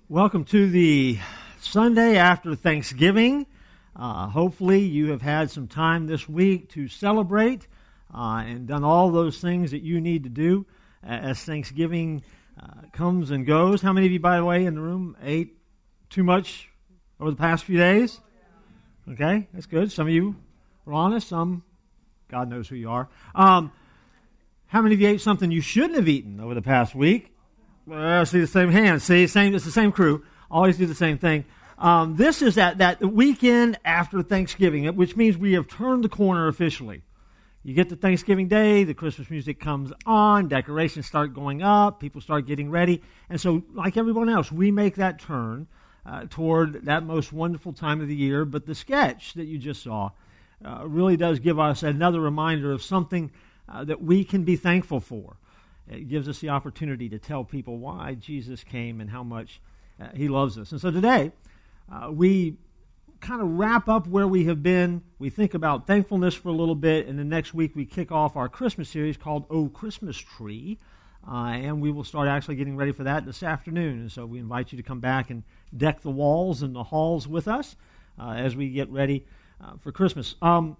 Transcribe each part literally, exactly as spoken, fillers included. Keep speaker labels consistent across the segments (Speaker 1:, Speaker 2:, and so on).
Speaker 1: Welcome to the Sunday after Thanksgiving. Uh, hopefully you have had some time this week to celebrate uh, and done all those things that you need to do as Thanksgiving uh, comes and goes. How many of you, by the way, in the room ate too much over the past few days? Okay, that's good. Some of you were honest. Some, God knows who you are. Um, how many of you ate something you shouldn't have eaten over the past week? Well, I see the same hand. See, same. It's the same crew. Always do the same thing. Um, this is that, that weekend after Thanksgiving, which means we have turned the corner officially. You get to Thanksgiving Day, the Christmas music comes on, decorations start going up, people start getting ready. And so, like everyone else, we make that turn uh, toward that most wonderful time of the year. But the sketch that you just saw uh, really does give us another reminder of something uh, that we can be thankful for. It gives us the opportunity to tell people why Jesus came and how much uh, he loves us. And so today, uh, we kind of wrap up where we have been. We think about thankfulness for a little bit, and then next week we kick off our Christmas series called Oh Christmas Tree, uh, and we will start actually getting ready for that this afternoon. And so we invite you to come back and deck the walls and the halls with us uh, as we get ready uh, for Christmas. Um,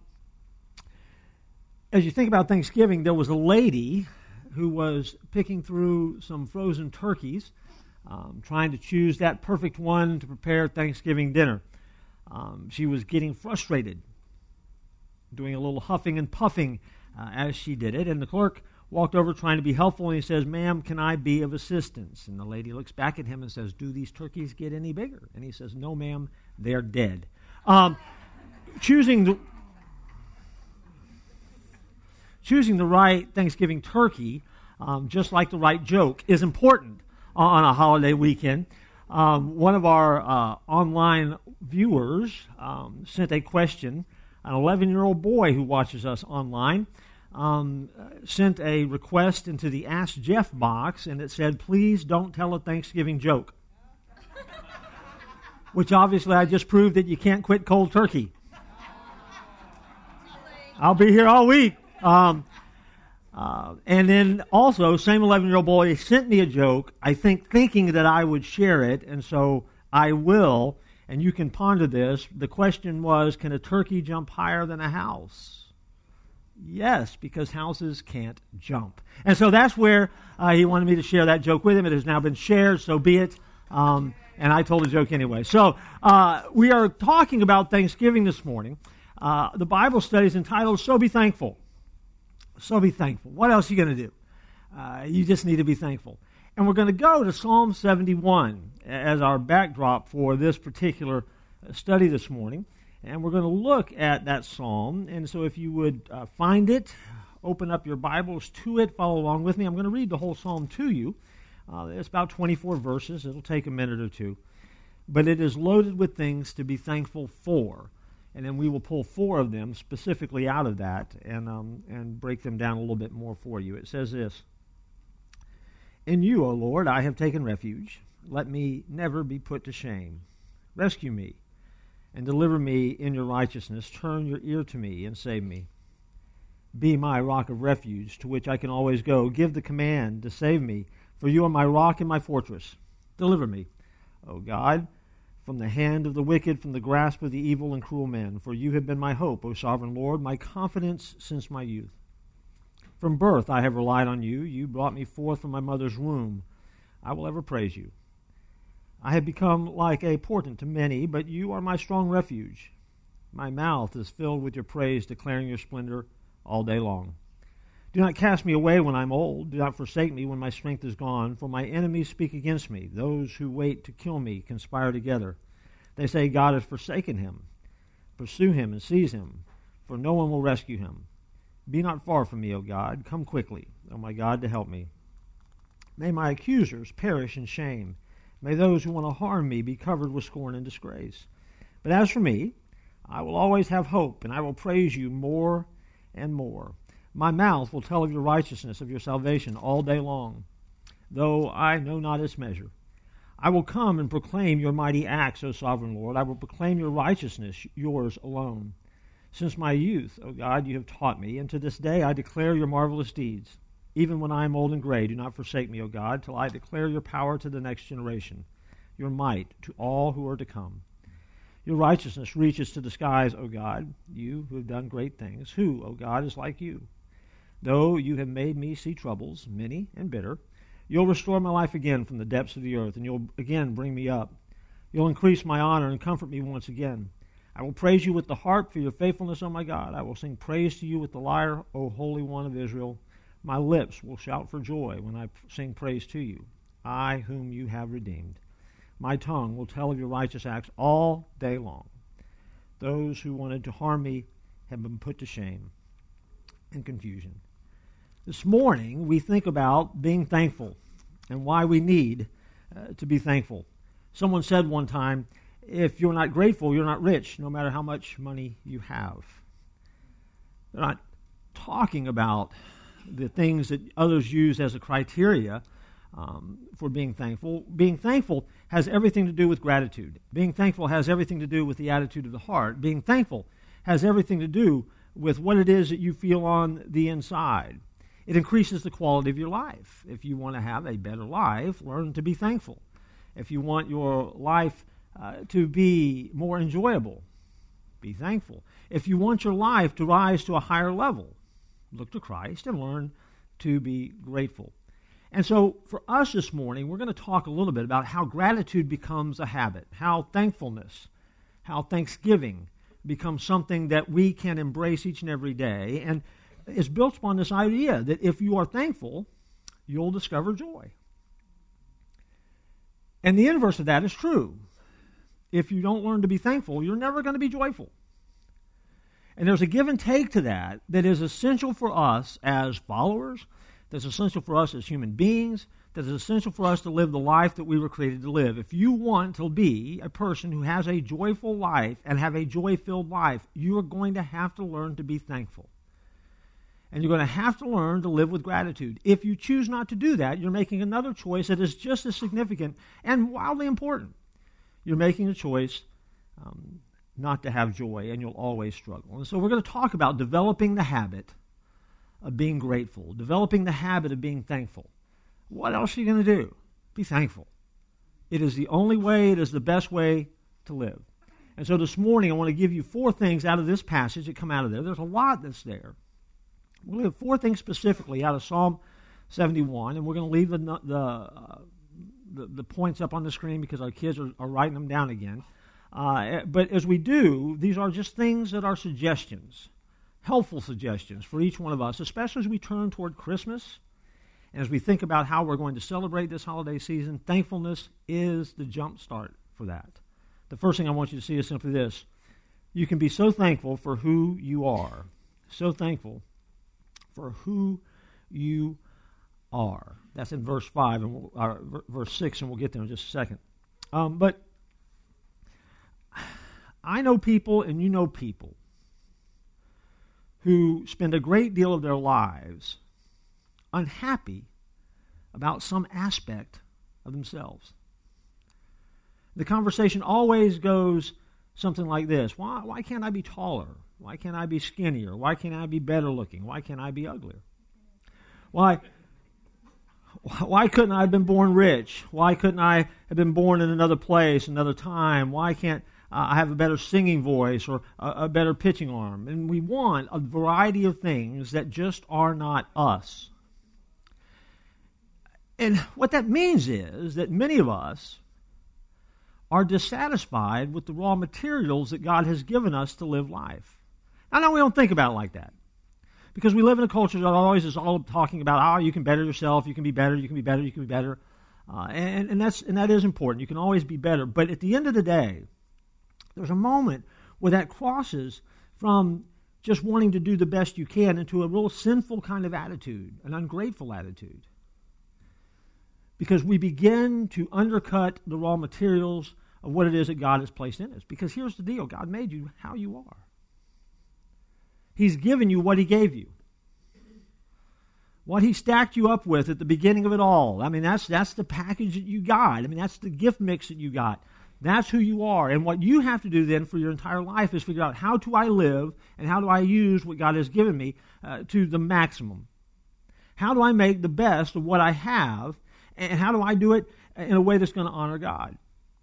Speaker 1: as you think about Thanksgiving, there was a lady who was picking through some frozen turkeys, um, trying to choose that perfect one to prepare Thanksgiving dinner. Um, she was getting frustrated, doing a little huffing and puffing uh, as she did it, and the clerk walked over trying to be helpful, and he says, "Ma'am, can I be of assistance?" And the lady looks back at him and says, "Do these turkeys get any bigger?" And he says, "No, ma'am, they're dead." Um, choosing the Choosing the right Thanksgiving turkey, um, just like the right joke, is important on a holiday weekend. Um, one of our uh, online viewers um, sent a question. An eleven-year-old boy who watches us online um, sent a request into the Ask Jeff box, and it said, "Please don't tell a Thanksgiving joke." Which obviously I just proved that you can't quit cold turkey. I'll be here all week. Um, uh, and then also, same eleven-year-old boy sent me a joke, I think thinking that I would share it, and so I will, and you can ponder this. The question was, can a turkey jump higher than a house? Yes, because houses can't jump. And so that's where uh, he wanted me to share that joke with him. It has now been shared, so be it. Um, and I told a joke anyway. So uh, we are talking about Thanksgiving this morning. Uh, the Bible study is entitled, So Be Thankful. So be thankful. What else are you going to do? Uh, you just need to be thankful. And we're going to go to Psalm seventy-one as our backdrop for this particular study this morning. And we're going to look at that psalm. And so if you would uh, find it, open up your Bibles to it, follow along with me. I'm going to read the whole psalm to you. Uh, it's about twenty-four verses. It'll take a minute or two. But it is loaded with things to be thankful for. And then we will pull four of them specifically out of that and um, and break them down a little bit more for you. It says this: "In you, O Lord, I have taken refuge. Let me never be put to shame. Rescue me and deliver me in your righteousness. Turn your ear to me and save me. Be my rock of refuge to which I can always go. Give the command to save me, for you are my rock and my fortress. Deliver me, O God, from the hand of the wicked, from the grasp of the evil and cruel men. For you have been my hope, O sovereign Lord, my confidence since my youth. From birth I have relied on you. You brought me forth from my mother's womb. I will ever praise you. I have become like a portent to many, but you are my strong refuge. My mouth is filled with your praise, declaring your splendor all day long. Do not cast me away when I am old. Do not forsake me when my strength is gone. For my enemies speak against me. Those who wait to kill me conspire together. They say, God has forsaken him. Pursue him and seize him, for no one will rescue him. Be not far from me, O God. Come quickly, O my God, to help me. May my accusers perish in shame. May those who want to harm me be covered with scorn and disgrace. But as for me, I will always have hope, and I will praise you more and more. My mouth will tell of your righteousness, of your salvation, all day long, though I know not its measure. I will come and proclaim your mighty acts, O sovereign Lord. I will proclaim your righteousness, yours alone. Since my youth, O God, you have taught me, and to this day I declare your marvelous deeds. Even when I am old and gray, do not forsake me, O God, till I declare your power to the next generation. your might to all who are to come. Your righteousness reaches to the skies, O God, you who have done great things. Who, O God, is like you? Though you have made me see troubles, many and bitter, you'll restore my life again from the depths of the earth, and you'll again bring me up. You'll increase my honor and comfort me once again. I will praise you with the harp for your faithfulness, O my God. I will sing praise to you with the lyre, O Holy One of Israel. My lips will shout for joy when I sing praise to you, I whom you have redeemed. My tongue will tell of your righteous acts all day long. Those who wanted to harm me have been put to shame and confusion. This morning, we think about being thankful and why we need uh, to be thankful. Someone said one time, if you're not grateful, you're not rich, no matter how much money you have. They're not talking about the things that others use as a criteria um, for being thankful. Being thankful has everything to do with gratitude. Being thankful has everything to do with the attitude of the heart. Being thankful has everything to do with what it is that you feel on the inside. It increases the quality of your life. If you want to have a better life, learn to be thankful. If you want your life uh, to be more enjoyable, be thankful. If you want your life to rise to a higher level, look to Christ and learn to be grateful. And so for us this morning, we're going to talk a little bit about how gratitude becomes a habit, how thankfulness, how thanksgiving becomes something that we can embrace each and every day. And it's built upon this idea that if you are thankful, you'll discover joy. And the inverse of that is true. If you don't learn to be thankful, you're never going to be joyful. And there's a give and take to that that is essential for us as followers, that's essential for us as human beings, that is essential for us to live the life that we were created to live. If you want to be a person who has a joyful life and have a joy-filled life, you are going to have to learn to be thankful. And you're going to have to learn to live with gratitude. If you choose not to do that, you're making another choice that is just as significant and wildly important. You're making a choice um, not to have joy, and you'll always struggle. And so we're going to talk about developing the habit of being grateful, developing the habit of being thankful. What else are you going to do? Be thankful. It is the only way, it is the best way to live. And so this morning I want to give you four things out of this passage that come out of there. There's a lot that's there. We're going to have four things specifically out of Psalm seventy-one, and we're going to leave the the, uh, the, the points up on the screen because our kids are, are writing them down again. Uh, but as we do, these are just things that are suggestions, helpful suggestions for each one of us, especially as we turn toward Christmas and as we think about how we're going to celebrate this holiday season. Thankfulness is the jump start for that. The first thing I want you to see is simply this. You can be so thankful for who you are, so thankful for who you are. That's in verse five and we'll, uh, verse six, and we'll get there in just a second. Um, but I know people, and you know people, who spend a great deal of their lives unhappy about some aspect of themselves. The conversation always goes something like this. Why, why can't I be taller? Why can't I be skinnier? Why can't I be better looking? Why can't I be uglier? Why, why couldn't I have been born rich? Why couldn't I have been born in another place, another time? Why can't uh, I have a better singing voice or a, a better pitching arm? And we want a variety of things that just are not us. And what that means is that many of us are dissatisfied with the raw materials that God has given us to live life. I know we don't think about it like that because we live in a culture that always is all talking about, oh, you can better yourself, you can be better, you can be better, you can be better. Uh, and, and, that's, and that is important. You can always be better. But at the end of the day, there's a moment where that crosses from just wanting to do the best you can into a real sinful kind of attitude, an ungrateful attitude. Because we begin to undercut the raw materials of what it is that God has placed in us. Because here's the deal. God made you how you are. He's given you what He gave you. What He stacked you up with at the beginning of it all. I mean, that's that's the package that you got. I mean, that's the gift mix that you got. That's who you are. And what you have to do then for your entire life is figure out, how do I live and how do I use what God has given me uh, to the maximum? How do I make the best of what I have, and how do I do it in a way that's going to honor God?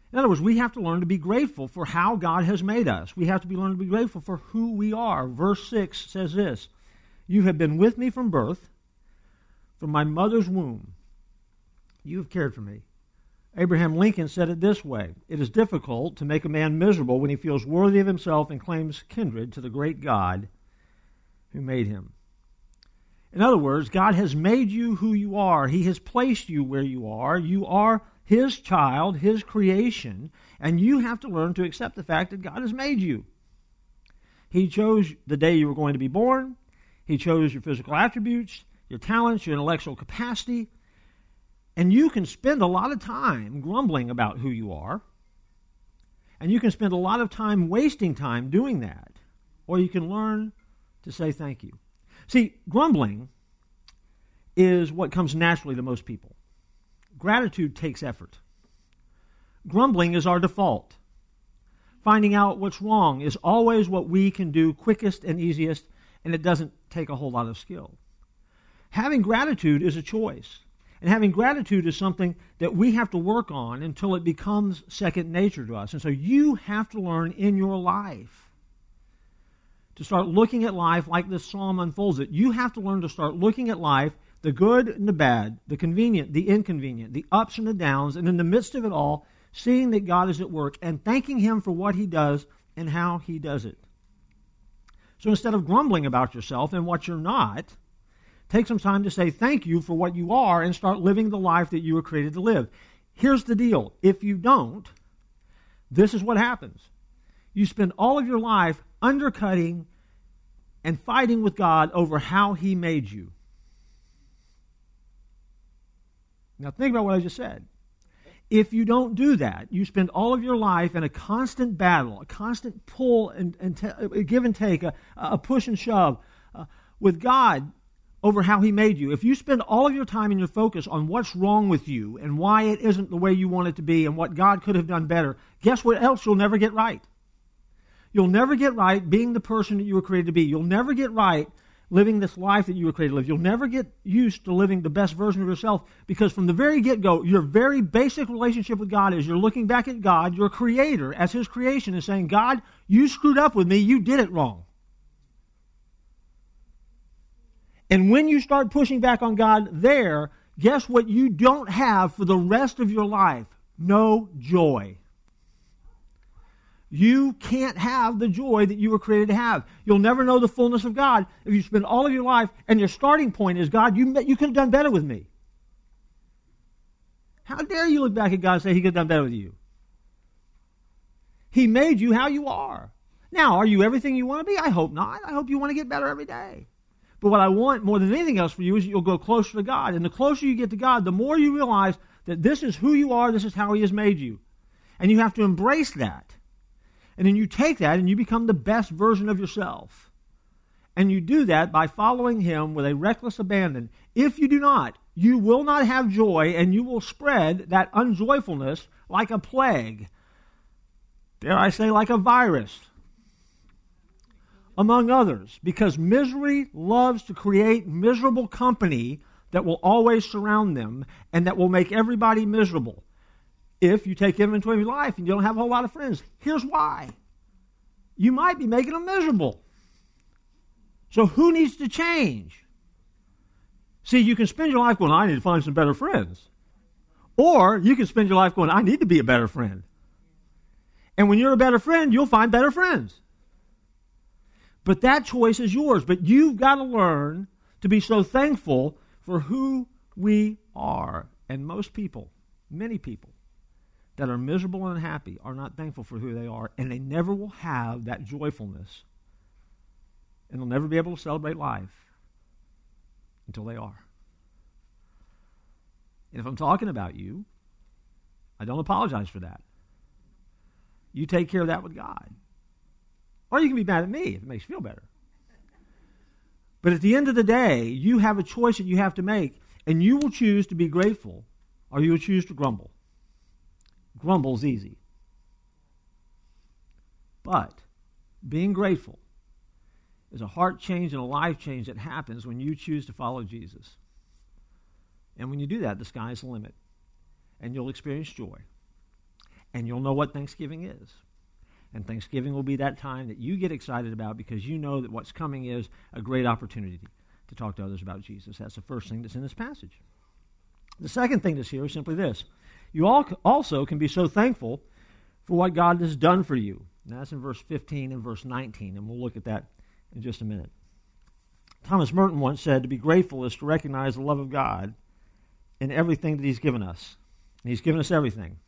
Speaker 1: In other words, we have to learn to be grateful for how God has made us. We have to be learn to be grateful for who we are. Verse six says this, "You have been with me from birth, from my mother's womb. You have cared for me." Abraham Lincoln said it this way, "It is difficult to make a man miserable when he feels worthy of himself and claims kindred to the great God who made him." In other words, God has made you who you are. He has placed you where you are. You are His child, His creation, and you have to learn to accept the fact that God has made you. He chose the day you were going to be born. He chose your physical attributes, your talents, your intellectual capacity, and you can spend a lot of time grumbling about who you are, and you can spend a lot of time wasting time doing that, or you can learn to say thank you. See, grumbling is what comes naturally to most people. Gratitude takes effort. Grumbling is our default. Finding out what's wrong is always what we can do quickest and easiest, and it doesn't take a whole lot of skill. Having gratitude is a choice. And having gratitude is something that we have to work on until it becomes second nature to us. And so you have to learn in your life to start looking at life like this psalm unfolds it. You have to learn to start looking at life, the good and the bad, the convenient, the inconvenient, the ups and the downs, and in the midst of it all, seeing that God is at work and thanking Him for what He does and how He does it. So instead of grumbling about yourself and what you're not, take some time to say thank you for what you are and start living the life that you were created to live. Here's the deal. If you don't, this is what happens. You spend all of your life undercutting and fighting with God over how He made you. Now think about what I just said. If you don't do that, you spend all of your life in a constant battle, a constant pull and, and t- a give and take, a, a push and shove uh, with God over how He made you. If you spend all of your time and your focus on what's wrong with you and why it isn't the way you want it to be and what God could have done better, guess what else you'll never get right? You'll never get right being the person that you were created to be. You'll never get right living this life that you were created to live. You'll never get used to living the best version of yourself because from the very get-go, your very basic relationship with God is you're looking back at God, your Creator, as His creation and saying, God, you screwed up with me. You did it wrong. And when you start pushing back on God there, guess what you don't have for the rest of your life? No joy. You can't have the joy that you were created to have. You'll never know the fullness of God if you spend all of your life and your starting point is, God, you, you could have done better with me. How dare you look back at God and say He could have done better with you? He made you how you are. Now, are you everything you want to be? I hope not. I hope you want to get better every day. But what I want more than anything else for you is that you'll go closer to God. And the closer you get to God, the more you realize that this is who you are, this is how He has made you. And you have to embrace that. And then you take that and you become the best version of yourself. And you do that by following Him with a reckless abandon. If you do not, you will not have joy and you will spread that unjoyfulness like a plague. Dare I say, like a virus. Among others. Because misery loves to create miserable company that will always surround them and that will make everybody miserable. If you take inventory of your life and you don't have a whole lot of friends, here's why. You might be making them miserable. So who needs to change? See, you can spend your life going, I need to find some better friends. Or you can spend your life going, I need to be a better friend. And when you're a better friend, you'll find better friends. But that choice is yours. But you've got to learn to be so thankful for who we are. And most people, many people, that are miserable and unhappy are not thankful for who they are, and they never will have that joyfulness. And they'll never be able to celebrate life until they are. And if I'm talking about you, I don't apologize for that. You take care of that with God. Or you can be mad at me if it makes you feel better. But at the end of the day, you have a choice that you have to make, and you will choose to be grateful, or you will choose to grumble. Grumble's easy. But being grateful is a heart change and a life change that happens when you choose to follow Jesus. And when you do that, the sky is the limit. And you'll experience joy. and you'll know what Thanksgiving is. And Thanksgiving will be that time that you get excited about because you know that what's coming is a great opportunity to talk to others about Jesus. That's the first thing that's in this passage. The second thing that's here is simply this. You all also can be so thankful for what God has done for you. Now that's in verse fifteen and verse nineteen, and we'll look at that in just a minute. Thomas Merton once said, to be grateful is to recognize the love of God in everything that he's given us. And he's given us everything.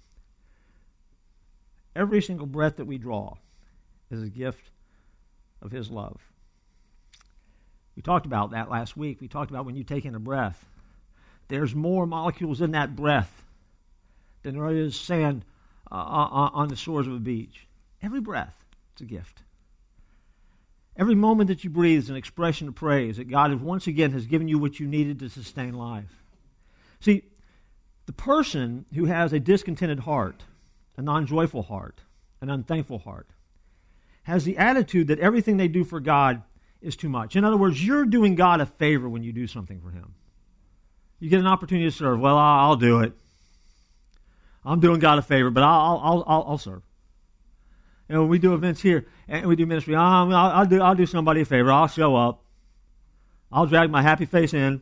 Speaker 1: Every single breath that we draw is a gift of his love. We talked about that last week. We talked about when you take in a breath, there's more molecules in that breath than there is sand uh, on the shores of a beach. Every breath is a gift. Every moment that you breathe is an expression of praise that God has once again has given you what you needed to sustain life. See, the person who has a discontented heart, a non-joyful heart, an unthankful heart, has the attitude that everything they do for God is too much. In other words, you're doing God a favor when you do something for him. You get an opportunity to serve. Well, I'll do it. I'm doing God a favor, but I'll I'll I'll, I'll serve. You know, when we do events here and we do ministry, I'll, I'll do I'll do somebody a favor. I'll show up. I'll drag my happy face in.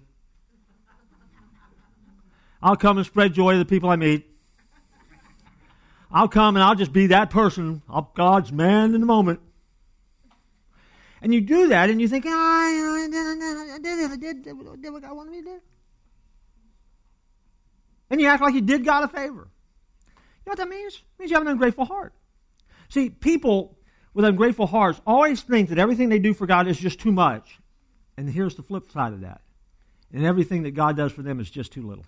Speaker 1: I'll come and spread joy to the people I meet. I'll come and I'll just be that person. I'm God's man in the moment. And you do that and you think, oh, I did it. I did, did, did what God wanted me to do. And you act like you did God a favor. You know what that means? It means you have an ungrateful heart. See, people with ungrateful hearts always think that everything they do for God is just too much. And here's the flip side of that. And everything that God does for them is just too little.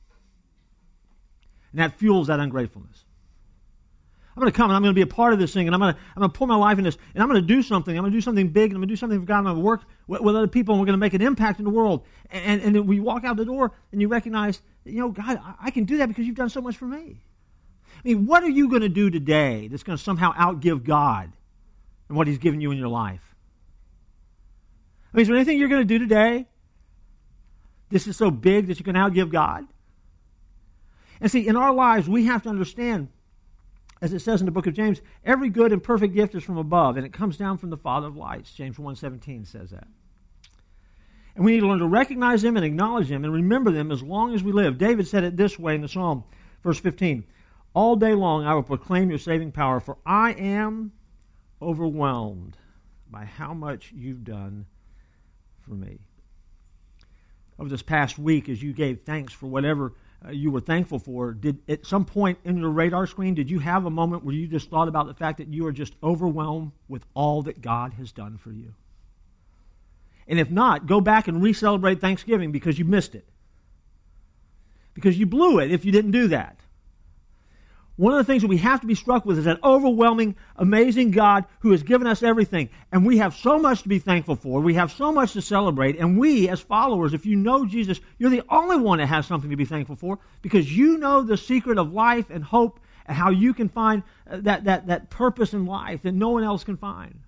Speaker 1: And that fuels that ungratefulness. I'm going to come and I'm going to be a part of this thing and I'm going to I'm going to pour my life in this and I'm going to do something. I'm going to do something big and I'm going to do something for God. I'm going to work with, with other people and we're going to make an impact in the world. And, and then we walk out the door and you recognize, that, you know, God, I, I can do that because you've done so much for me. I mean, what are you going to do today that's going to somehow outgive God and what he's given you in your life? I mean, is there anything you're going to do today? This is so big that you can outgive God? And see, in our lives, we have to understand, as it says in the book of James, every good and perfect gift is from above, and it comes down from the Father of lights. James one seventeen says that. And we need to learn to recognize them and acknowledge them and remember them as long as we live. David said it this way in the Psalm, verse fifteen, all day long I will proclaim your saving power, for I am overwhelmed by how much you've done for me. Over this past week, as you gave thanks for whatever Uh, you were thankful for, did at some point in your radar screen, did you have a moment where you just thought about the fact that you are just overwhelmed with all that God has done for you? And if not, go back and re-celebrate Thanksgiving because you missed it. Because you blew it if you didn't do that. One of the things that we have to be struck with is that overwhelming, amazing God who has given us everything. And we have so much to be thankful for. We have so much to celebrate. And we, as followers, if you know Jesus, you're the only one that has something to be thankful for because you know the secret of life and hope and how you can find that, that, that purpose in life that no one else can find.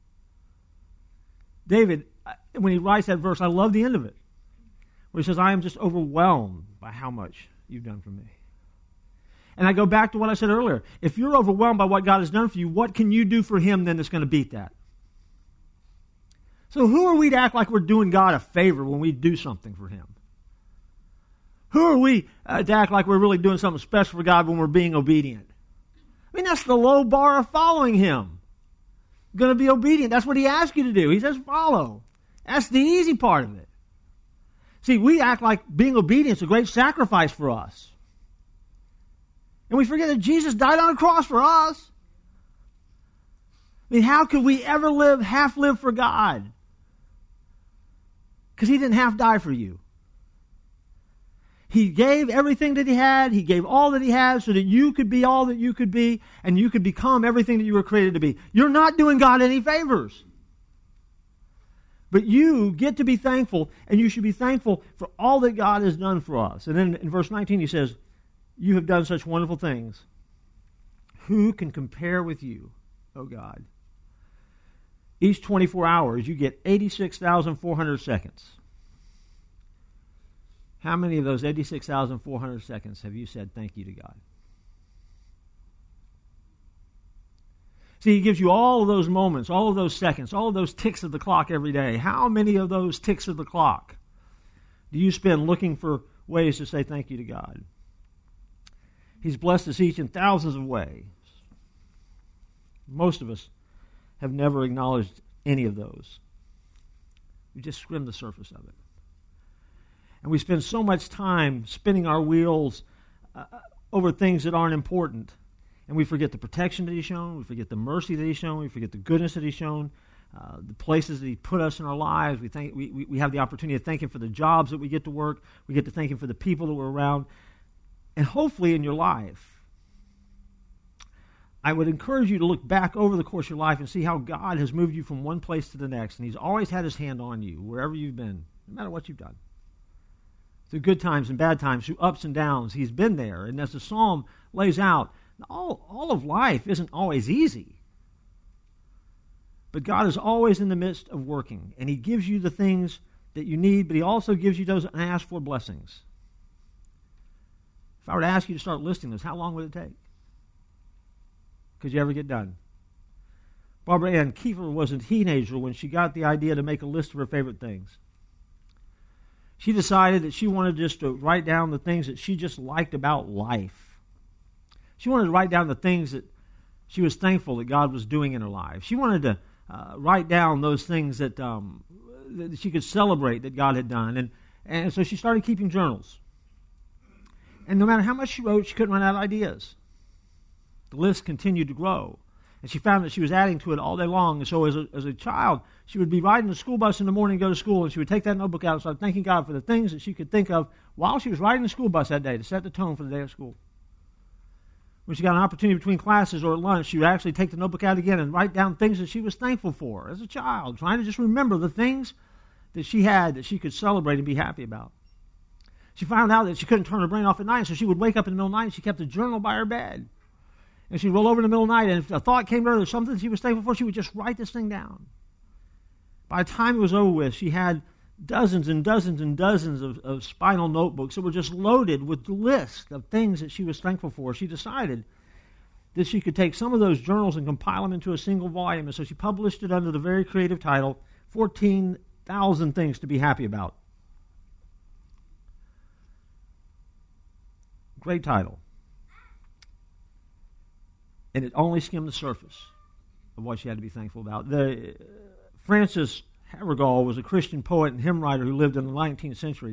Speaker 1: David, when he writes that verse, I love the end of it, where he says, I am just overwhelmed by how much you've done for me. And I go back to what I said earlier. If you're overwhelmed by what God has done for you, what can you do for him then that's going to beat that? So who are we to act like we're doing God a favor when we do something for him? Who are we uh, to act like we're really doing something special for God when we're being obedient? I mean, that's the low bar of following him. You're going to be obedient. That's what he asks you to do. He says follow. That's the easy part of it. See, we act like being obedient is a great sacrifice for us. And we forget that Jesus died on a cross for us. I mean, how could we ever live, half live for God? Because he didn't half die for you. He gave everything that he had. He gave all that he had so that you could be all that you could be and you could become everything that you were created to be. You're not doing God any favors. But you get to be thankful, and you should be thankful for all that God has done for us. And then in verse nineteen he says, you have done such wonderful things. Who can compare with you, O God? Each twenty-four hours, you get eighty-six thousand four hundred seconds. How many of those eighty-six thousand four hundred seconds have you said thank you to God? See, he gives you all of those moments, all of those seconds, all of those ticks of the clock every day. How many of those ticks of the clock do you spend looking for ways to say thank you to God? He's blessed us each in thousands of ways. Most of us have never acknowledged any of those. We just skimmed the surface of it. And we spend so much time spinning our wheels uh, over things that aren't important. And we forget the protection that He's shown. We forget the mercy that He's shown. We forget the goodness that He's shown. Uh, the places that He put us in our lives. We, think, we, we, we have the opportunity to thank Him for the jobs that we get to work. We get to thank Him for the people that we're around. And hopefully in your life, I would encourage you to look back over the course of your life and see how God has moved you from one place to the next. And He's always had His hand on you, wherever you've been, no matter what you've done. Through good times and bad times, through ups and downs, He's been there. And as the psalm lays out, all, all of life isn't always easy. But God is always in the midst of working. And He gives you the things that you need, but He also gives you those unasked for blessings. If I were to ask you to start listing this, how long would it take? Could you ever get done? Barbara Ann Kiefer was a teenager when she got the idea to make a list of her favorite things. She decided that she wanted just to write down the things that she just liked about life. She wanted to write down the things that she was thankful that God was doing in her life. She wanted to uh, write down those things that, um, that she could celebrate that God had done. And, and so she started keeping journals. And no matter how much she wrote, she couldn't run out of ideas. The list continued to grow. And she found that she was adding to it all day long. And so as a, as a child, she would be riding the school bus in the morning to go to school, and she would take that notebook out and start thanking God for the things that she could think of while she was riding the school bus that day to set the tone for the day of school. When she got an opportunity between classes or at lunch, she would actually take the notebook out again and write down things that she was thankful for as a child, trying to just remember the things that she had that she could celebrate and be happy about. She found out that she couldn't turn her brain off at night, so she would wake up in the middle of the night and she kept a journal by her bed. And she'd roll over in the middle of the night, and if a thought came to her, there's something she was thankful for, she would just write this thing down. By the time it was over with, she had dozens and dozens and dozens of, of spinal notebooks that were just loaded with lists of things that she was thankful for. She decided that she could take some of those journals and compile them into a single volume, and so she published it under the very creative title, fourteen thousand Things to Be Happy About. Great title. And it only skimmed the surface of what she had to be thankful about. The, uh, Frances Havergal was a Christian poet and hymn writer who lived in the nineteenth century.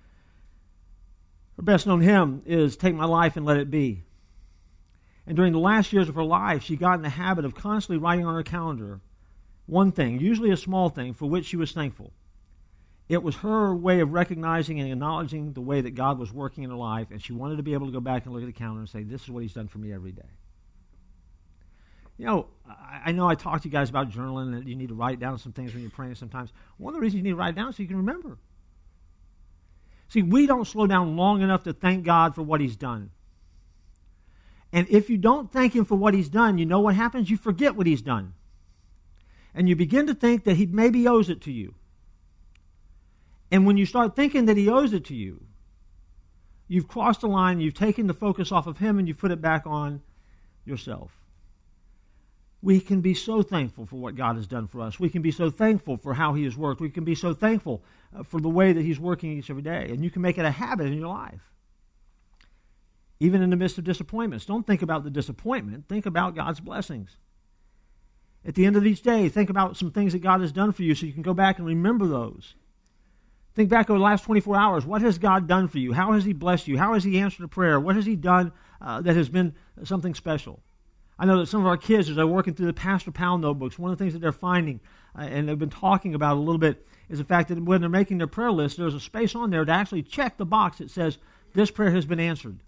Speaker 1: Her best-known hymn is Take My Life and Let It Be. And during the last years of her life, she got in the habit of constantly writing on her calendar one thing, usually a small thing, for which she was thankful. It was her way of recognizing and acknowledging the way that God was working in her life, and she wanted to be able to go back and look at the calendar and say, this is what He's done for me every day. You know, I, I know I talked to you guys about journaling, that you need to write down some things when you're praying sometimes. One of the reasons you need to write down is so you can remember. See, we don't slow down long enough to thank God for what He's done. And if you don't thank Him for what He's done, you know what happens? You forget what He's done. And you begin to think that He maybe owes it to you. And when you start thinking that He owes it to you, you've crossed the line, you've taken the focus off of Him, and you've put it back on yourself. We can be so thankful for what God has done for us. We can be so thankful for how He has worked. We can be so thankful uh, for the way that He's working each every day. And you can make it a habit in your life. Even in the midst of disappointments. Don't think about the disappointment. Think about God's blessings. At the end of each day, think about some things that God has done for you so you can go back and remember those. Think back over the last twenty-four hours. What has God done for you? How has He blessed you? How has He answered a prayer? What has He done uh, that has been something special? I know that some of our kids, as they're working through the Pastor Powell notebooks, one of the things that they're finding, uh, and they've been talking about a little bit, is the fact that when they're making their prayer list, there's a space on there to actually check the box that says, this prayer has been answered.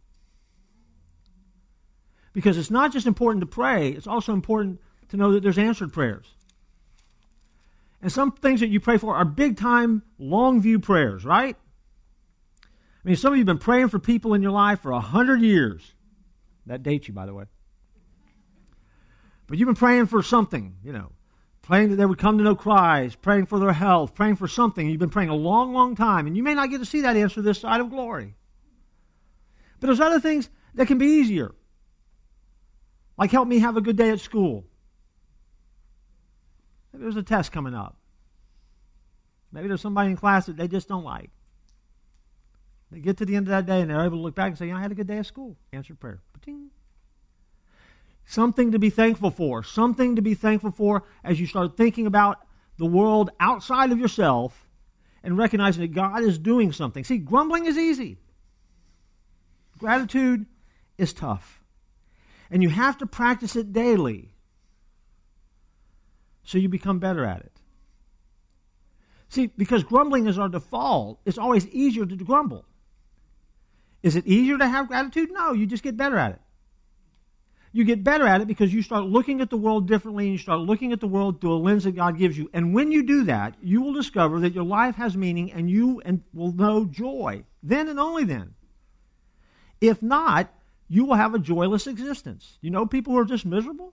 Speaker 1: Because it's not just important to pray, it's also important to know that there's answered prayers. And some things that you pray for are big-time, long-view prayers, right? I mean, some of you have been praying for people in your life for a hundred years. That dates you, by the way. But you've been praying for something, you know, praying that they would come to know Christ, praying for their health, praying for something. You've been praying a long, long time, and you may not get to see that answer this side of glory. But there's other things that can be easier. Like help me have a good day at school. Maybe there's a test coming up. Maybe there's somebody in class that they just don't like. They get to the end of that day and they're able to look back and say, you know, I had a good day at school. Answered prayer. Ba-ting. Something to be thankful for. Something to be thankful for as you start thinking about the world outside of yourself and recognizing that God is doing something. See, grumbling is easy. Gratitude is tough. And you have to practice it daily so you become better at it. See, because grumbling is our default, it's always easier to grumble. Is it easier to have gratitude? No, you just get better at it. You get better at it because you start looking at the world differently and you start looking at the world through a lens that God gives you. And when you do that, you will discover that your life has meaning and you and will know joy. Then and only then. If not, you will have a joyless existence. You know people who are just miserable?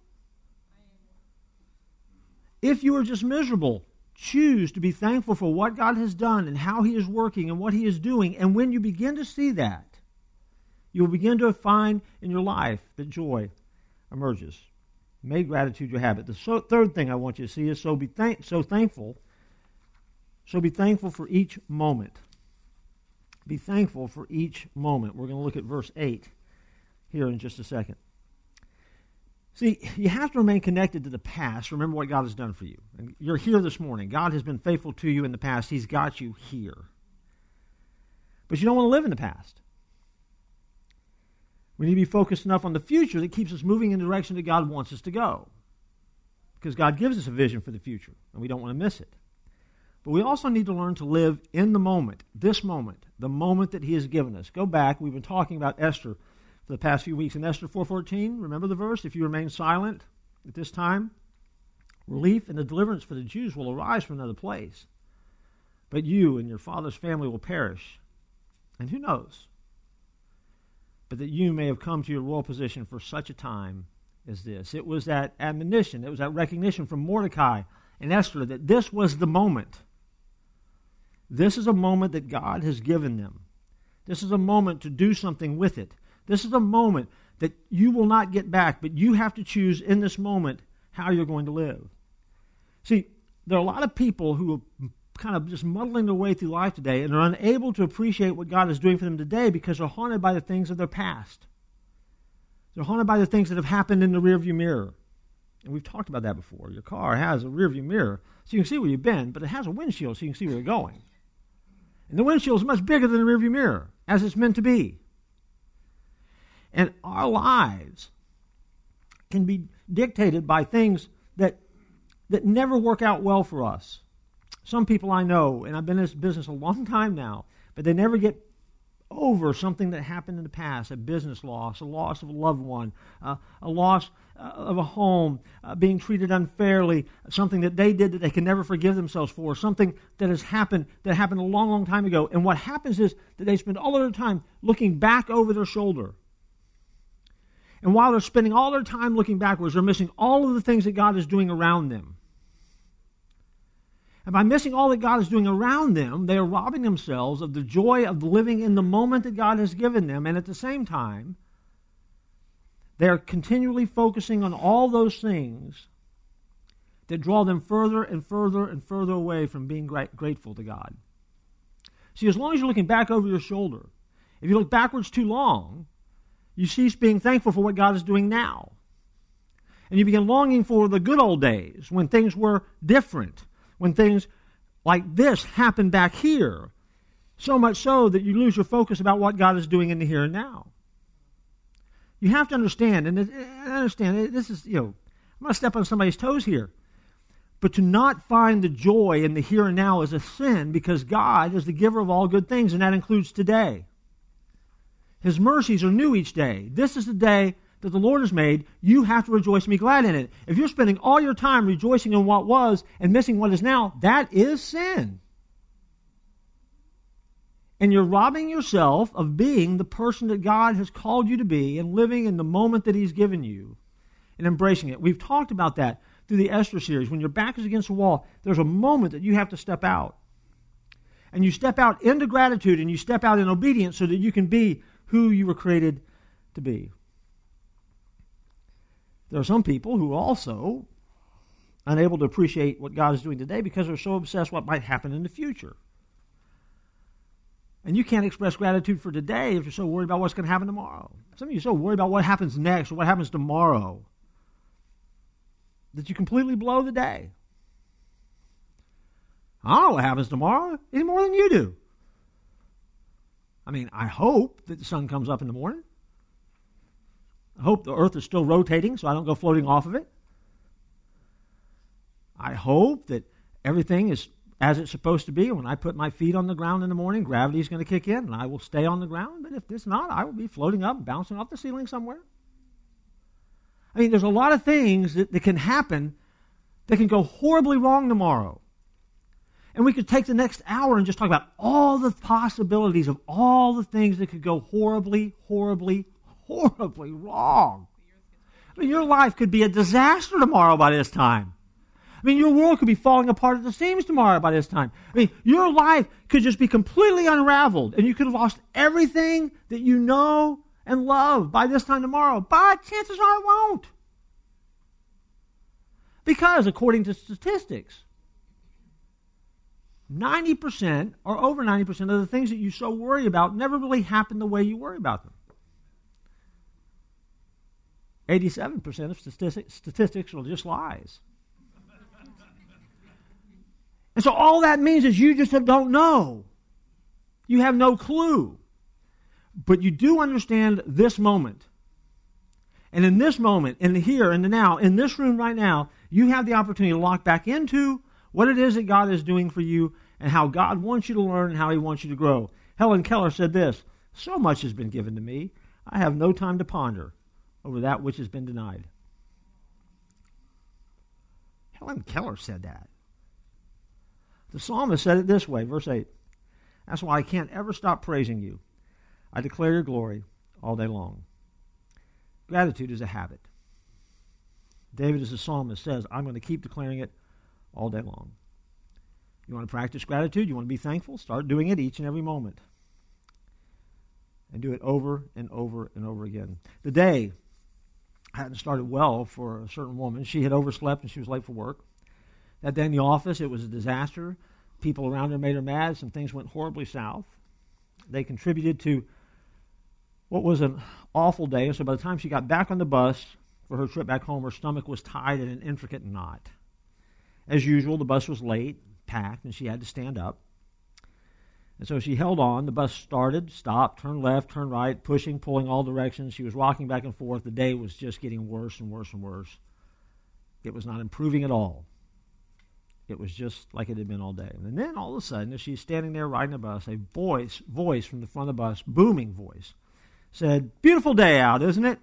Speaker 1: If you are just miserable, choose to be thankful for what God has done and how He is working and what He is doing. And when you begin to see that, you will begin to find in your life that joy emerges. Make gratitude your habit. The so, third thing I want you to see is so be thank, so thankful. So be thankful for each moment. Be thankful for each moment. We're going to look at verse eight here in just a second. See, you have to remain connected to the past. Remember what God has done for you. And you're here this morning. God has been faithful to you in the past. He's got you here. But you don't want to live in the past. We need to be focused enough on the future that keeps us moving in the direction that God wants us to go. Because God gives us a vision for the future, and we don't want to miss it. But we also need to learn to live in the moment, this moment, the moment that He has given us. Go back. We've been talking about Esther for the past few weeks. In Esther four fourteen, remember the verse? If you remain silent at this time, relief and the deliverance for the Jews will arise from another place. But you and your father's family will perish. And who knows? But that you may have come to your royal position for such a time as this. It was that admonition, it was that recognition from Mordecai and Esther that this was the moment. This is a moment that God has given them. This is a moment to do something with it. This is a moment that you will not get back, but you have to choose in this moment how you're going to live. See, there are a lot of people who are kind of just muddling their way through life today and are unable to appreciate what God is doing for them today because they're haunted by the things of their past. They're haunted by the things that have happened in the rearview mirror. And we've talked about that before. Your car has a rearview mirror so you can see where you've been, but it has a windshield so you can see where you're going. And the windshield is much bigger than the rearview mirror, as it's meant to be. And our lives can be dictated by things that that never work out well for us. Some people I know, and I've been in this business a long time now, but they never get over something that happened in the past, a business loss, a loss of a loved one, uh, a loss uh, of a home, uh, being treated unfairly, something that they did that they can never forgive themselves for, something that has happened that happened a long, long time ago. And what happens is that they spend all of their time looking back over their shoulder. And while they're spending all their time looking backwards, they're missing all of the things that God is doing around them. And by missing all that God is doing around them, they are robbing themselves of the joy of living in the moment that God has given them. And at the same time, they are continually focusing on all those things that draw them further and further and further away from being gra- grateful to God. See, as long as you're looking back over your shoulder, if you look backwards too long, you cease being thankful for what God is doing now. And you begin longing for the good old days when things were different, when things like this happen back here, so much so that you lose your focus about what God is doing in the here and now. You have to understand, and I understand, this is, you know, I'm going to step on somebody's toes here, but to not find the joy in the here and now is a sin because God is the giver of all good things, and that includes today. His mercies are new each day. This is the day that the Lord has made. You have to rejoice and be glad in it. If you're spending all your time rejoicing in what was and missing what is now, that is sin. And you're robbing yourself of being the person that God has called you to be and living in the moment that He's given you and embracing it. We've talked about that through the Esther series. When your back is against the wall, there's a moment that you have to step out. And you step out into gratitude and you step out in obedience so that you can be who you were created to be. There are some people who also unable to appreciate what God is doing today because they're so obsessed with what might happen in the future. And you can't express gratitude for today if you're so worried about what's going to happen tomorrow. Some of you are so worried about what happens next or what happens tomorrow that you completely blow the day. I don't know what happens tomorrow any more than you do. I mean, I hope that the sun comes up in the morning. I hope the earth is still rotating so I don't go floating off of it. I hope that everything is as it's supposed to be. When I put my feet on the ground in the morning, gravity is going to kick in and I will stay on the ground. But if it's not, I will be floating up and bouncing off the ceiling somewhere. I mean, there's a lot of things that, that can happen that can go horribly wrong tomorrow. And we could take the next hour and just talk about all the possibilities of all the things that could go horribly, horribly, horribly wrong. I mean, your life could be a disaster tomorrow by this time. I mean, your world could be falling apart at the seams tomorrow by this time. I mean, your life could just be completely unraveled, and you could have lost everything that you know and love by this time tomorrow. But chances are it won't. Because, according to statistics, ninety percent or over ninety percent of the things that you so worry about never really happen the way you worry about them. eighty-seven percent of statistics, statistics are just lies. And so all that means is you just don't know. You have no clue. But you do understand this moment. And in this moment, in the here, in the now, in this room right now, you have the opportunity to lock back into what it is that God is doing for you and how God wants you to learn and how He wants you to grow. Helen Keller said this, "So much has been given to me, I have no time to ponder over that which has been denied." Helen Keller said that. The psalmist said it this way, verse eight. "That's why I can't ever stop praising you. I declare your glory all day long." Gratitude is a habit. David, as the psalmist, says, I'm going to keep declaring it all day long. You want to practice gratitude? You want to be thankful? Start doing it each and every moment. And do it over and over and over again. The day hadn't started well for a certain woman. She had overslept and she was late for work. That day in the office, it was a disaster. People around her made her mad. Some things went horribly south. They contributed to what was an awful day. So by the time she got back on the bus for her trip back home, her stomach was tied in an intricate knot. As usual, the bus was late, packed, and she had to stand up. And so she held on. The bus started, stopped, turned left, turned right, pushing, pulling all directions. She was rocking back and forth. The day was just getting worse and worse and worse. It was not improving at all. It was just like it had been all day. And then all of a sudden, as she's standing there riding the bus, a voice, voice from the front of the bus, booming voice, said, "Beautiful day out, isn't it?"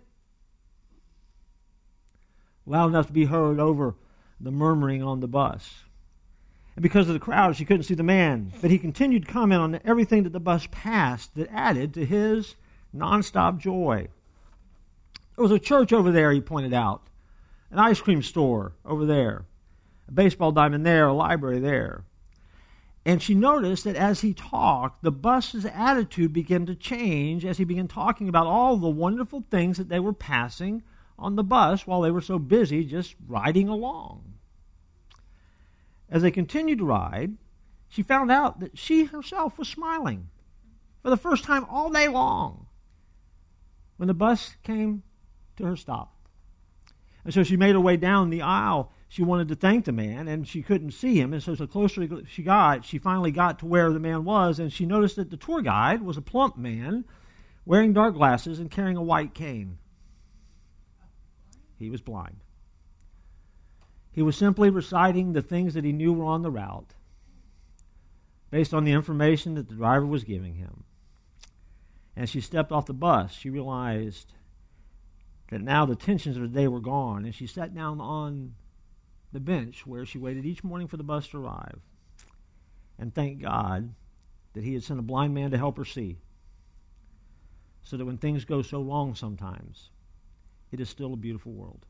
Speaker 1: Loud enough to be heard over the murmuring on the bus. And because of the crowd, she couldn't see the man. But he continued to comment on everything that the bus passed that added to his nonstop joy. There was a church over there, he pointed out. An ice cream store over there. A baseball diamond there, a library there. And she noticed that as he talked, the bus's attitude began to change as he began talking about all the wonderful things that they were passing on the bus while they were so busy just riding along. As they continued to ride, she found out that she herself was smiling for the first time all day long when the bus came to her stop. And so she made her way down the aisle. She wanted to thank the man, and she couldn't see him. And so the closer she got, she finally got to where the man was, and she noticed that the tour guide was a plump man wearing dark glasses and carrying a white cane. He was blind. He was simply reciting the things that he knew were on the route based on the information that the driver was giving him. As she stepped off the bus, she realized that now the tensions of the day were gone, and she sat down on the bench where she waited each morning for the bus to arrive and thanked God that He had sent a blind man to help her see, so that when things go so wrong sometimes, it is still a beautiful world.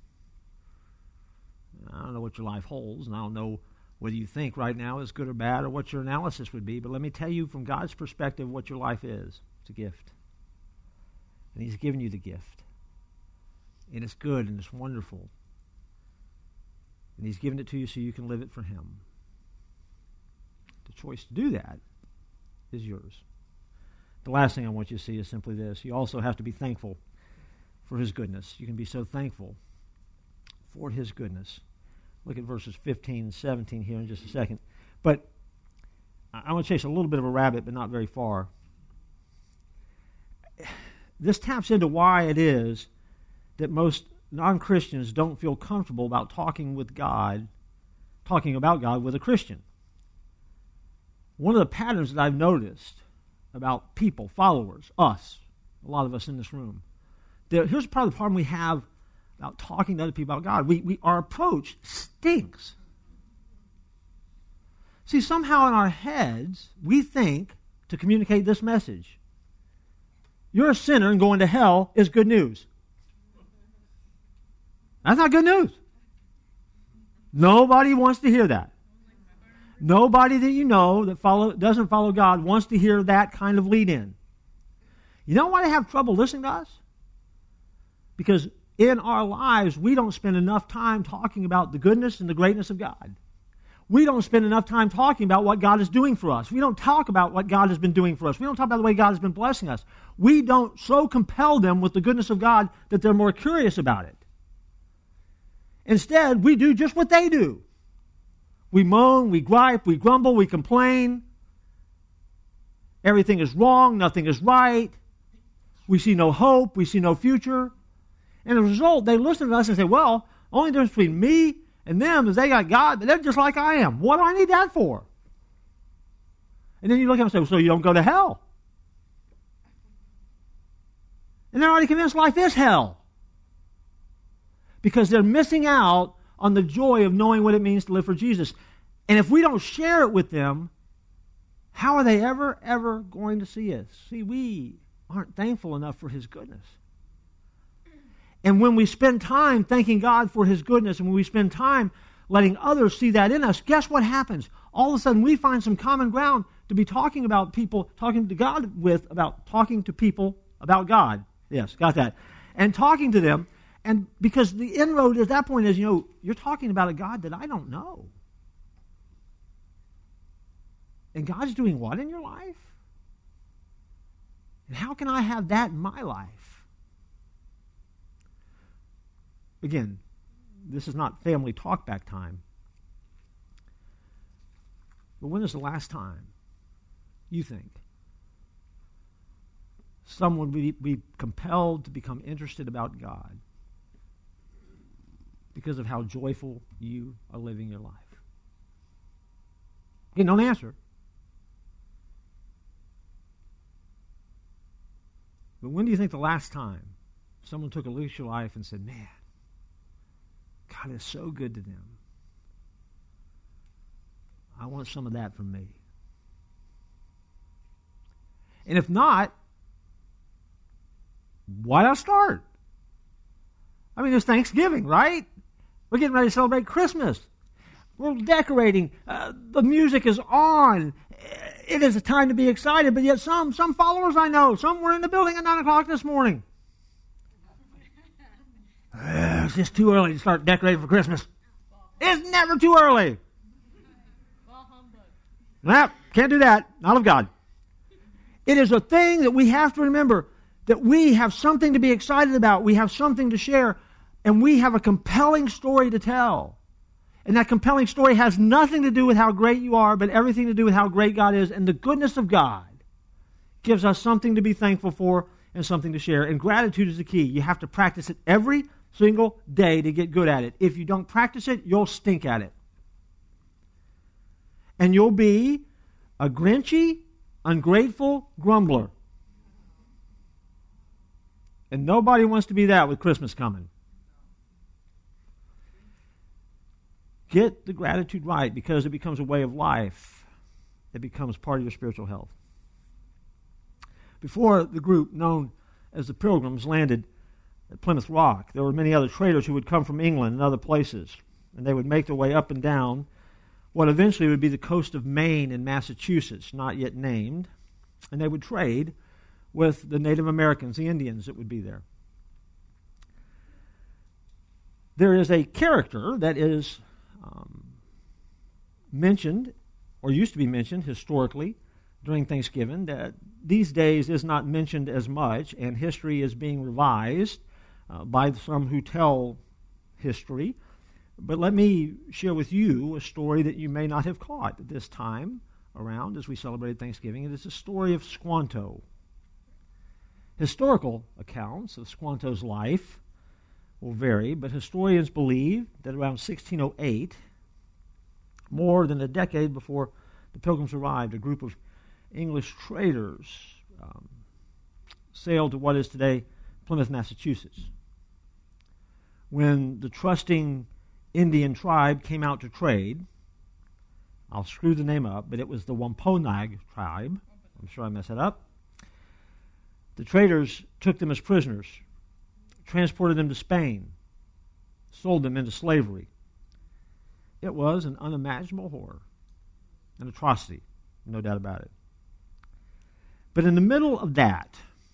Speaker 1: I don't know what your life holds, and I don't know whether you think right now is good or bad or what your analysis would be, but let me tell you from God's perspective what your life is. It's a gift. And He's given you the gift. And it's good and it's wonderful. And he's given it to you so you can live it for him. The choice to do that is yours. The last thing I want you to see is simply this. You also have to be thankful for his goodness. You can be so thankful for his goodness. Look at verses fifteen and seventeen here in just a second. But I want to chase a little bit of a rabbit, but not very far. This taps into why it is that most non-Christians don't feel comfortable about talking with God, talking about God with a Christian. One of the patterns that I've noticed about people, followers, us, a lot of us in this room, that here's part of the problem we have about talking to other people about God. We, we, our approach stinks. See, somehow in our heads, we think to communicate this message. You're a sinner and going to hell is good news. That's not good news. Nobody wants to hear that. Nobody that you know that follow, doesn't follow God wants to hear that kind of lead-in. You know why they have trouble listening to us? Because in our lives, we don't spend enough time talking about the goodness and the greatness of God. We don't spend enough time talking about what God is doing for us. We don't talk about what God has been doing for us. We don't talk about the way God has been blessing us. We don't so compel them with the goodness of God that they're more curious about it. Instead, we do just what they do. We moan, we gripe, we grumble, we complain. Everything is wrong, nothing is right. We see no hope, we see no future. And as a result, they listen to us and say, well, only difference between me and them is they got God, but they're just like I am. What do I need that for? And then you look at them and say, well, so you don't go to hell. And they're already convinced life is hell. Because they're missing out on the joy of knowing what it means to live for Jesus. And if we don't share it with them, how are they ever, ever going to see us? See, we aren't thankful enough for his goodness. And when we spend time thanking God for his goodness, and when we spend time letting others see that in us, guess what happens? All of a sudden we find some common ground to be talking about people, talking to God with, about talking to people about God. Yes, got that. And talking to them. And because the inroad at that point is, you know, you're talking about a God that I don't know. And God's doing what in your life? And how can I have that in my life? Again, this is not family talk back time. But when is the last time you think someone would be, be compelled to become interested about God because of how joyful you are living your life? Again, don't answer. But when do you think the last time someone took a look at your life and said, man, God is so good to them. I want some of that from me. And if not, why not start? I mean, it's Thanksgiving, right? We're getting ready to celebrate Christmas. We're decorating. Uh, the music is on. It is a time to be excited, but yet some some followers I know, some were in the building at nine o'clock this morning. Uh, it's just too early to start decorating for Christmas. It's never too early. Nah, can't do that. Not of God. It is a thing that we have to remember, that we have something to be excited about. We have something to share, and we have a compelling story to tell. And that compelling story has nothing to do with how great you are, but everything to do with how great God is. And the goodness of God gives us something to be thankful for and something to share. And gratitude is the key. You have to practice it every single day to get good at it. If you don't practice it, you'll stink at it. And you'll be a grinchy, ungrateful grumbler. And nobody wants to be that with Christmas coming. Get the gratitude right, because it becomes a way of life. It becomes part of your spiritual health. Before the group known as the Pilgrims landed at Plymouth Rock, there were many other traders who would come from England and other places, and they would make their way up and down what eventually would be the coast of Maine and Massachusetts, not yet named, and they would trade with the Native Americans, the Indians that would be there. There is a character that is um, mentioned, or used to be mentioned historically during Thanksgiving, that these days is not mentioned as much, and history is being revised uh, by some who tell history. But let me share with you a story that you may not have caught this time around as we celebrated Thanksgiving. It is the story of Squanto. Historical accounts of Squanto's life will vary, but historians believe that around sixteen oh eight, more than a decade before the Pilgrims arrived, a group of English traders um, sailed to what is today Plymouth, Massachusetts. When the trusting Indian tribe came out to trade, I'll screw the name up, but it was the Wampanoag tribe. I'm sure I messed it up. The traders took them as prisoners, transported them to Spain, sold them into slavery. It was an unimaginable horror, an atrocity, no doubt about it. But in the middle of that,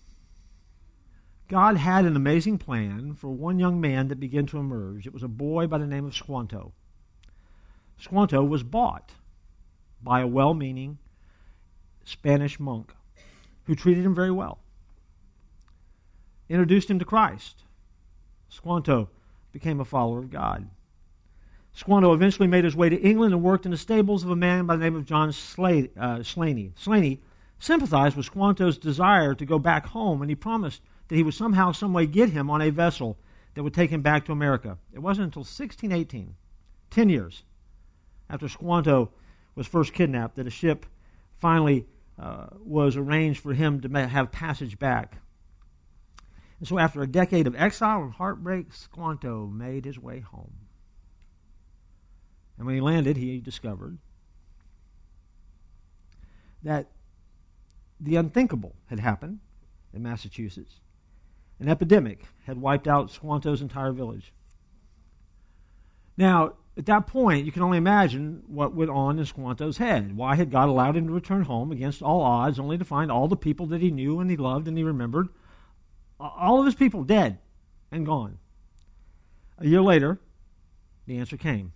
Speaker 1: God had an amazing plan for one young man that began to emerge. It was a boy by the name of Squanto. Squanto was bought by a well-meaning Spanish monk who treated him very well, introduced him to Christ. Squanto became a follower of God. Squanto eventually made his way to England and worked in the stables of a man by the name of John Slay, uh, Slaney. Slaney sympathized with Squanto's desire to go back home, and he promised that he would somehow, some way get him on a vessel that would take him back to America. It wasn't until sixteen eighteen, ten years after Squanto was first kidnapped, that a ship finally uh, was arranged for him to have passage back. And so after a decade of exile and heartbreak, Squanto made his way home. And when he landed, he discovered that the unthinkable had happened in Massachusetts. An epidemic had wiped out Squanto's entire village. Now, at that point, you can only imagine what went on in Squanto's head. Why had God allowed him to return home against all odds, only to find all the people that he knew and he loved and he remembered, all of his people dead and gone? A year later, the answer came.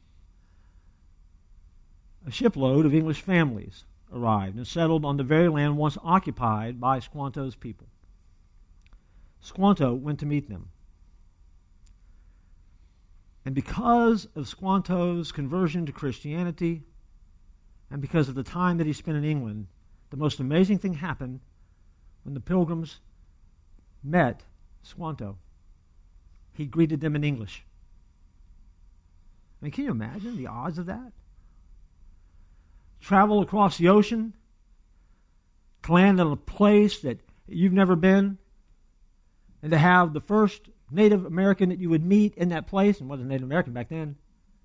Speaker 1: A shipload of English families arrived and settled on the very land once occupied by Squanto's people. Squanto went to meet them. And because of Squanto's conversion to Christianity, and because of the time that he spent in England, the most amazing thing happened when the Pilgrims met Squanto. He greeted them in English. I mean, can you imagine the odds of that? Travel across the ocean, to land in a place that you've never been, and to have the first Native American that you would meet in that place, and wasn't Native American back then,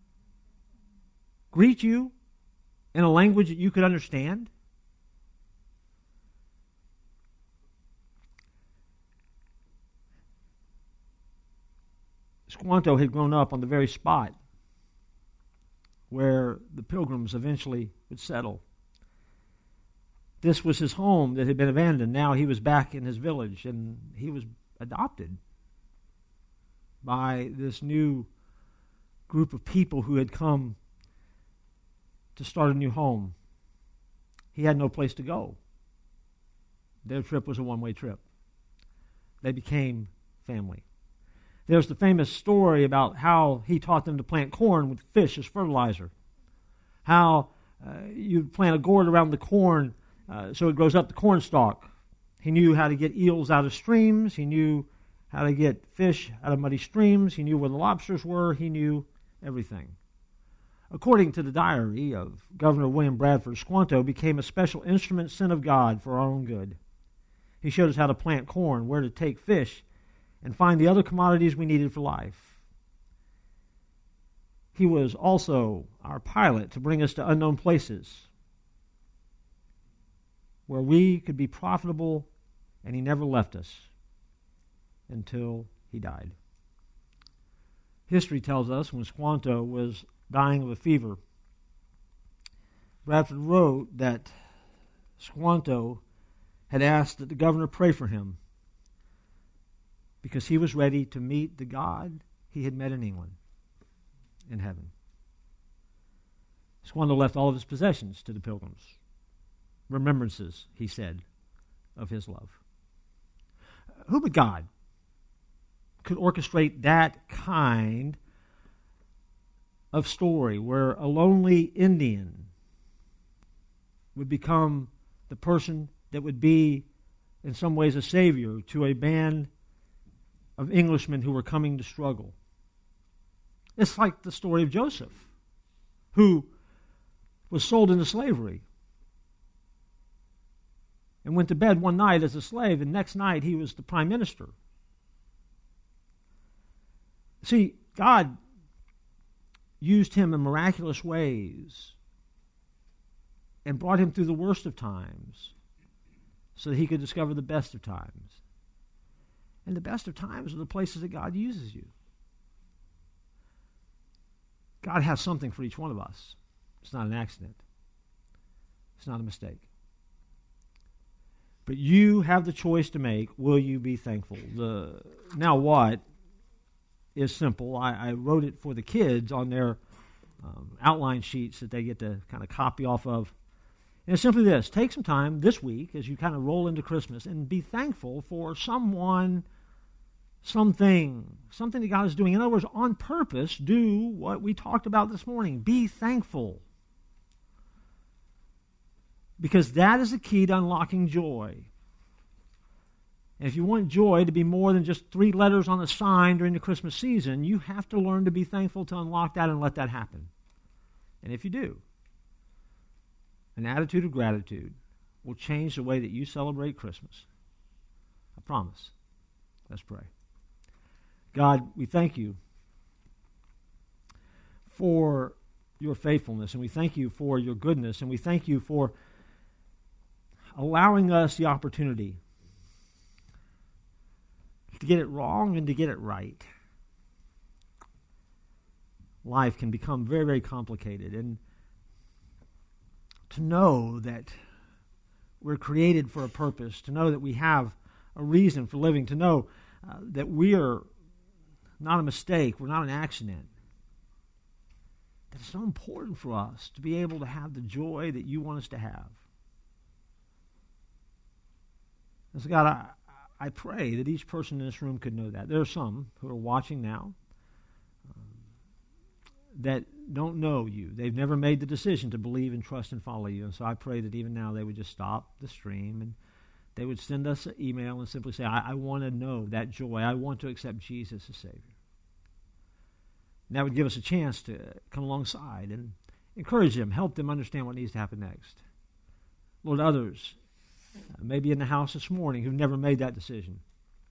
Speaker 1: greet you in a language that you could understand. Squanto had grown up on the very spot where the Pilgrims eventually would settle. This was his home that had been abandoned. Now he was back in his village, and he was adopted by this new group of people who had come to start a new home. He had no place to go. Their trip was a one-way trip. They became family. There's the famous story about how he taught them to plant corn with fish as fertilizer. How uh, you plant a gourd around the corn uh, so it grows up the corn stalk. He knew how to get eels out of streams. He knew how to get fish out of muddy streams. He knew where the lobsters were. He knew everything. According to the diary of Governor William Bradford, Squanto became a special instrument sent of God for our own good. He showed us how to plant corn, where to take fish, and find the other commodities we needed for life. He was also our pilot to bring us to unknown places where we could be profitable, and he never left us until he died. History tells us when Squanto was dying of a fever, Bradford wrote that Squanto had asked that the governor pray for him because he was ready to meet the God he had met in England, in heaven. Squanto left all of his possessions to the pilgrims. Remembrances, he said, of his love. Who but God could orchestrate that kind of story where a lonely Indian would become the person that would be, in some ways, a savior to a band of Englishmen who were coming to struggle? It's like the story of Joseph, who was sold into slavery and went to bed one night as a slave, and next night he was the prime minister. See, God used him in miraculous ways and brought him through the worst of times so that he could discover the best of times. And the best of times are the places that God uses you. God has something for each one of us. It's not an accident. It's not a mistake. But you have the choice to make. Will you be thankful? The now what is simple. I, I wrote it for the kids on their um, outline sheets that they get to kind of copy off of. And it's simply this. Take some time this week as you kind of roll into Christmas and be thankful for someone, something, something that God is doing. In other words, on purpose, do what we talked about this morning. Be thankful. Because that is the key to unlocking joy. And if you want joy to be more than just three letters on a sign during the Christmas season, you have to learn to be thankful to unlock that and let that happen. And if you do, an attitude of gratitude will change the way that you celebrate Christmas. I promise. Let's pray. God, we thank you for your faithfulness, and we thank you for your goodness, and we thank you for allowing us the opportunity to get it wrong and to get it right. Life can become very, very complicated, and to know that we're created for a purpose, to know that we have a reason for living, to know uh, that we are not a mistake, we're not an accident, that it's so important for us to be able to have the joy that you want us to have. And so God, I, I pray that each person in this room could know that. There are some who are watching now um, that don't know you. They've never made the decision to believe and trust and follow you. And so I pray that even now they would just stop the stream and they would send us an email and simply say, I, I want to know that joy. I want to accept Jesus as Savior. And that would give us a chance to come alongside and encourage them, help them understand what needs to happen next. Lord, others, uh, maybe in the house this morning, who've never made that decision.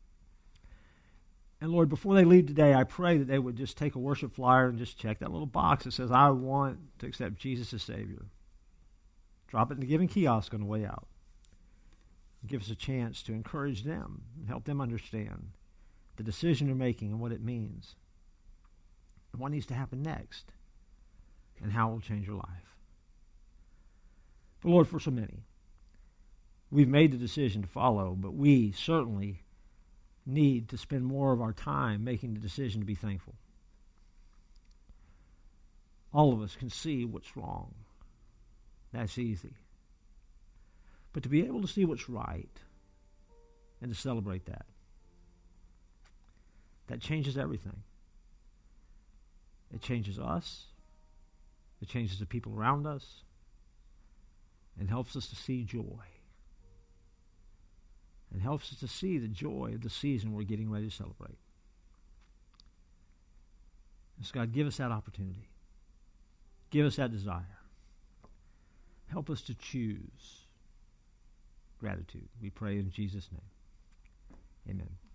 Speaker 1: And Lord, before they leave today, I pray that they would just take a worship flyer and just check that little box that says, I want to accept Jesus as Savior. Drop it in the giving kiosk on the way out. Give us a chance to encourage them and help them understand the decision they're making and what it means, and what needs to happen next, and how it will change your life. But Lord, for so many, we've made the decision to follow, but we certainly need to spend more of our time making the decision to be thankful. All of us can see what's wrong. That's easy. But to be able to see what's right and to celebrate that, that changes everything. It changes us. It changes the people around us. And helps us to see joy. And helps us to see the joy of the season we're getting ready to celebrate. So God, give us that opportunity. Give us that desire. Help us to choose gratitude. We pray in Jesus' name. Amen.